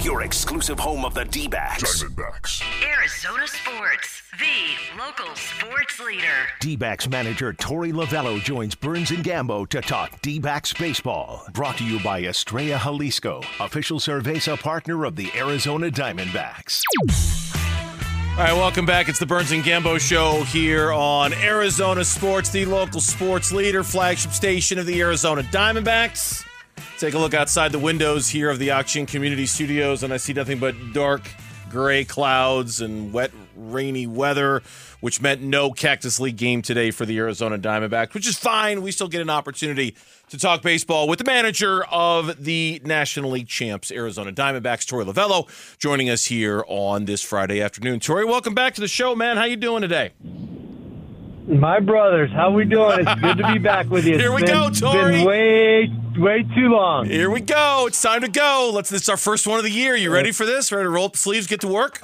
your exclusive home of the D-backs. Diamondbacks. Arizona Sports, the local sports leader. D-backs manager Torey Lovello joins Burns and Gambo to talk D-backs baseball. Brought to you by Estrella Jalisco, official Cerveza partner of the Arizona Diamondbacks. All right, welcome back. It's the Burns and Gambo show here on Arizona Sports, the local sports leader, flagship station of the Arizona Diamondbacks. Take a look outside the windows here of the Auction Community Studios, and I see nothing but dark gray clouds and wet, rainy weather, which meant no Cactus League game today for the Arizona Diamondbacks, which is fine. We still get an opportunity to talk baseball with the manager of the National League champs, Arizona Diamondbacks, Torey Lovello, joining us here on this Friday afternoon. Torey, welcome back to the show, man. How you doing today? My brothers, how we doing? It's good to be back with you. Here we go, Torey. It's been way too long. Here we go. It's time to go. This is our first one of the year. You ready for this? Ready to roll up the sleeves, get to work?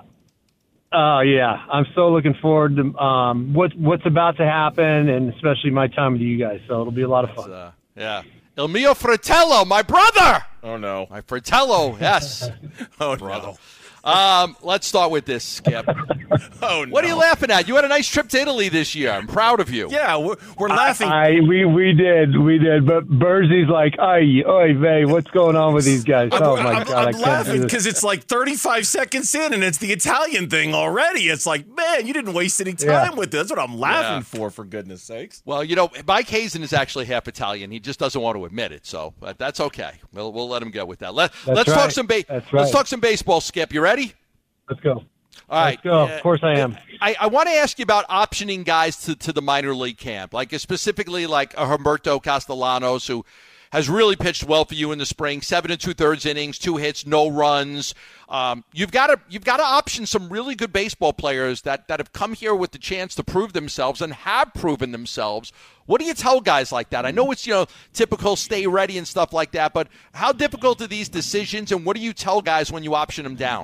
Yeah. I'm so looking forward to what's about to happen, and especially my time with you guys. So it'll be a lot of fun. Yeah. Il mio fratello, my brother. Oh, no. My fratello, yes. Oh, brother. no. Let's start with this, Skip. Oh, no. What are you laughing at? You had a nice trip to Italy this year. I'm proud of you. Yeah, we're laughing. We did. But Bursey's like, oy vey, what's going on with these guys? I'm laughing because it's like 35 seconds in, and it's the Italian thing already. It's like, man, you didn't waste any time with this. That's what I'm laughing for goodness sakes. Well, Mike Hazen is actually half Italian. He just doesn't want to admit it, so that's okay. We'll let him go with that. Let's talk some Let's talk some baseball, Skip. You ready? Let's go. All right. Let's go. Of course I am. I want to ask you about optioning guys to the minor league camp, like specifically like a Humberto Castellanos, who has really pitched well for you in the spring, 7 2/3 innings, 2 hits, no runs. You've got to option some really good baseball players that have come here with the chance to prove themselves and have proven themselves. What do you tell guys like that? I know it's typical stay ready and stuff like that, but how difficult are these decisions, and what do you tell guys when you option them down?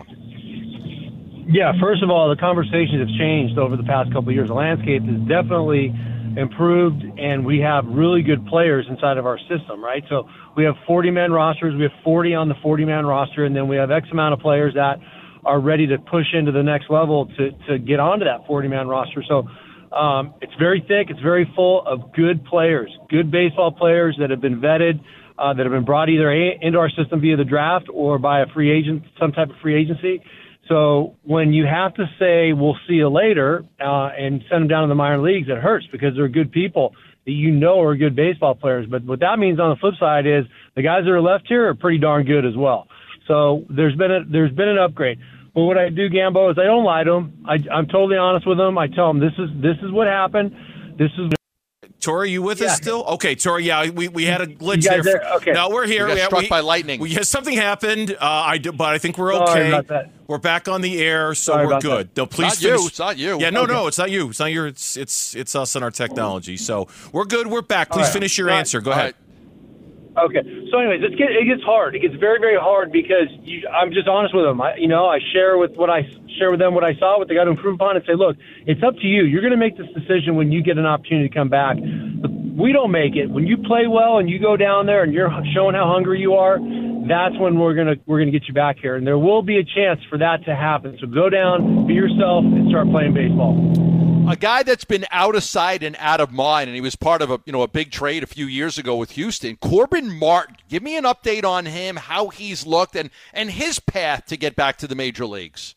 Yeah, first of all, the conversations have changed over the past couple of years. The landscape has definitely improved, and we have really good players inside of our system, right? So we have 40-man rosters. We have 40 on the 40-man roster, and then we have X amount of players that are ready to push into the next level to get onto that 40-man roster. So it's very thick. It's very full of good players, good baseball players that have been vetted, that have been brought either into our system via the draft or by a free agent, some type of free agency. So when you have to say, we'll see you later, and send them down to the minor leagues, it hurts because they're good people that are good baseball players. But what that means on the flip side is the guys that are left here are pretty darn good as well. So there's been an upgrade. But what I do, Gambo, is I don't lie to them. I'm totally honest with them. I tell them this is what happened. This is. Torey, you with us still? Okay, Torey, yeah, we had a glitch there. Okay. No, we're here. We got struck by lightning. Something happened, but I think we're okay. About that. We're back on the air, so Sorry we're good. No, please finish. It's not you. Yeah, no, it's not you. It's not your. It's us and our technology. So we're good. We're back. Please finish your answer. Go ahead. Okay. So, anyways, it gets hard. It gets very, very hard because I'm just honest with them. I share with them what I saw, what they got to improve upon, and say, look, it's up to you. You're going to make this decision when you get an opportunity to come back. We don't make it. When you play well and you go down there and you're showing how hungry you are, that's when we're gonna get you back here. And there will be a chance for that to happen. So go down, be yourself, and start playing baseball. A guy that's been out of sight and out of mind, and he was part of a big trade a few years ago with Houston. Corbin Martin, give me an update on him, how he's looked, and his path to get back to the major leagues.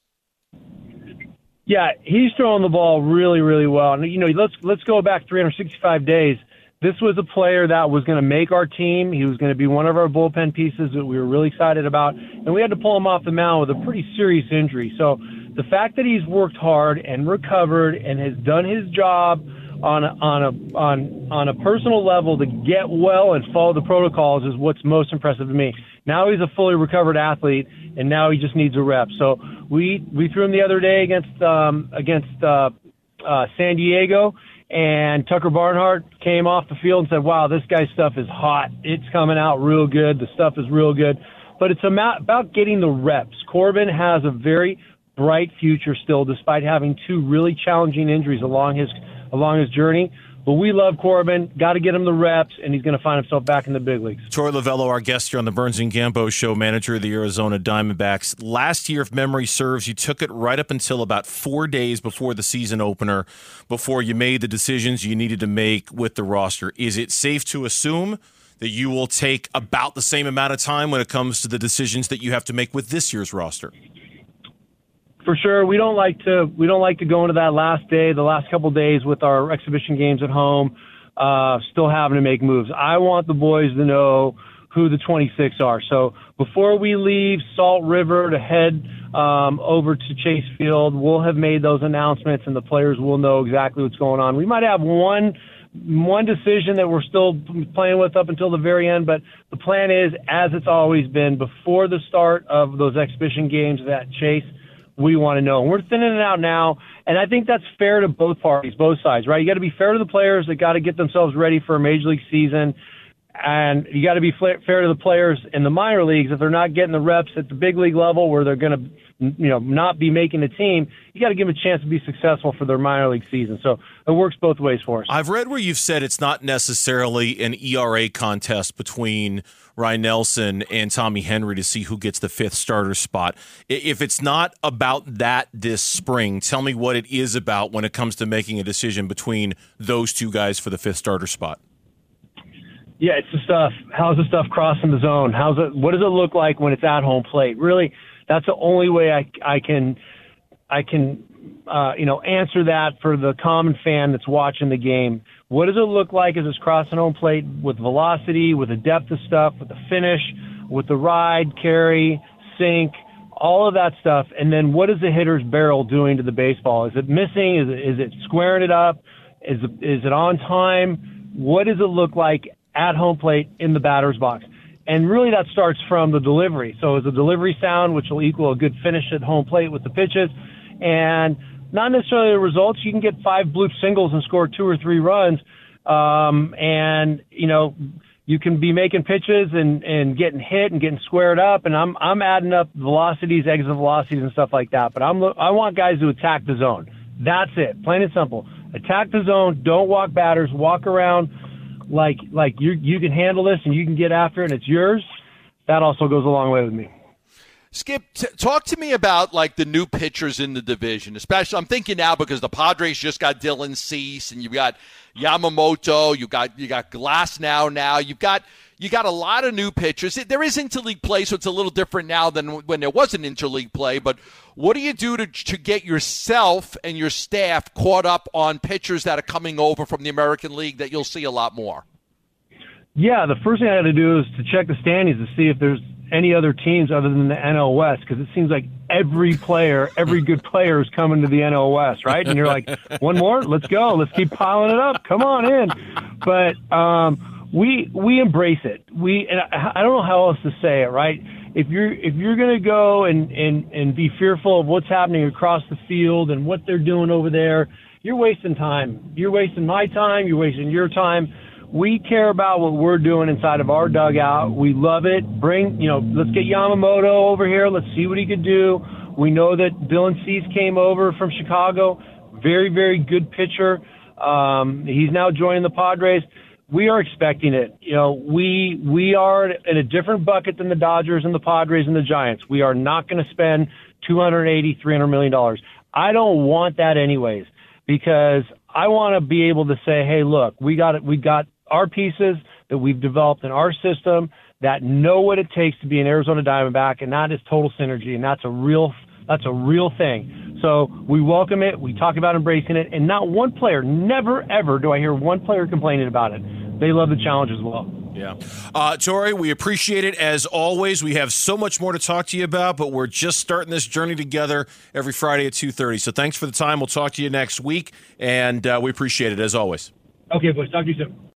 Yeah, he's throwing the ball really, really well. And let's go back 365 days. This was a player that was going to make our team. He was going to be one of our bullpen pieces that we were really excited about, and we had to pull him off the mound with a pretty serious injury. So the fact that he's worked hard and recovered and has done his job on a personal level to get well and follow the protocols is what's most impressive to me. Now he's a fully recovered athlete, and now he just needs a rep. So we threw him the other day against San Diego. And Tucker Barnhart came off the field and said, wow, this guy's stuff is hot. It's coming out real good. The stuff is real good. But it's about getting the reps. Corbin has a very bright future still, despite having 2 really challenging injuries along his journey. But we love Corbin. Got to get him the reps, and he's going to find himself back in the big leagues. Torey Lovullo, our guest here on the Burns and Gambo Show, manager of the Arizona Diamondbacks. Last year, if memory serves, you took it right up until about 4 days before the season opener, before you made the decisions you needed to make with the roster. Is it safe to assume that you will take about the same amount of time when it comes to the decisions that you have to make with this year's roster? For sure, we don't like to go into that last day, the last couple days with our exhibition games at home, still having to make moves. I want the boys to know who the 26 are. So before we leave Salt River to head over to Chase Field, we'll have made those announcements, and the players will know exactly what's going on. We might have one decision that we're still playing with up until the very end, but the plan is, as it's always been, before the start of those exhibition games at Chase, we want to know. And we're thinning it out now, and I think that's fair to both parties, both sides, right? You got to be fair to the players that got to get themselves ready for a major league season, and you got to be fair to the players in the minor leagues if they're not getting the reps at the big league level where they're going to not be making the team. You got to give them a chance to be successful for their minor league season. So it works both ways for us. I've read where you've said it's not necessarily an ERA contest between Ryan Nelson and Tommy Henry to see who gets the fifth starter spot. If it's not about that this spring, tell me what it is about when it comes to making a decision between those two guys for the fifth starter spot. Yeah, it's the stuff. How's the stuff crossing the zone? What does it look like when it's at home plate? Really, that's the only way I can answer that for the common fan that's watching the game. What does it look like as it's crossing home plate with velocity, with the depth of stuff, with the finish, with the ride, carry, sink, all of that stuff? And then what is the hitter's barrel doing to the baseball? Is it missing? Is it squaring it up? Is it on time? What does it look like at home plate in the batter's box? And really that starts from the delivery. So is the delivery sound, which will equal a good finish at home plate with the pitches, and not necessarily the results. You can get 5 bloop singles and score 2 or 3 runs. You can be making pitches and getting hit and getting squared up. And I'm adding up velocities, exit velocities and stuff like that. But I want guys to attack the zone. That's it. Plain and simple. Attack the zone. Don't walk batters. Walk around like you can handle this and you can get after it and it's yours. That also goes a long way with me. Skip, talk to me about like the new pitchers in the division. Especially, I'm thinking now because the Padres just got Dylan Cease, and you've got Yamamoto, you got Glass now. You've got a lot of new pitchers. There is interleague play, so it's a little different now than when there wasn't interleague play. But what do you do to get yourself and your staff caught up on pitchers that are coming over from the American League that you'll see a lot more? Yeah, the first thing I had to do is to check the standings to see if there's any other teams other than the NL West, because it seems like every good player is coming to the NL West, right? And you're like, one more? Let's go. Let's keep piling it up. Come on in. But we embrace it. And I don't know how else to say it, right? If you're going to go and be fearful of what's happening across the field and what they're doing over there, you're wasting time. You're wasting my time. You're wasting your time. We care about what we're doing inside of our dugout. We love it. Let's get Yamamoto over here. Let's see what he could do. We know that Dylan Cease came over from Chicago. Very, very good pitcher. He's now joining the Padres. We are expecting it. We are in a different bucket than the Dodgers and the Padres and the Giants. We are not going to spend $280, $300 million. I don't want that anyways, because I want to be able to say, hey, look, we got our pieces that we've developed in our system that know what it takes to be an Arizona Diamondback, and that is total synergy, and that's a real thing. So we welcome it. We talk about embracing it, and not one player, never ever do I hear one player complaining about it. They love the challenge as well. Yeah. Torey, we appreciate it as always. We have so much more to talk to you about, but we're just starting this journey together every Friday at 2:30. So thanks for the time. We'll talk to you next week, and we appreciate it as always. Okay, boys. Talk to you soon.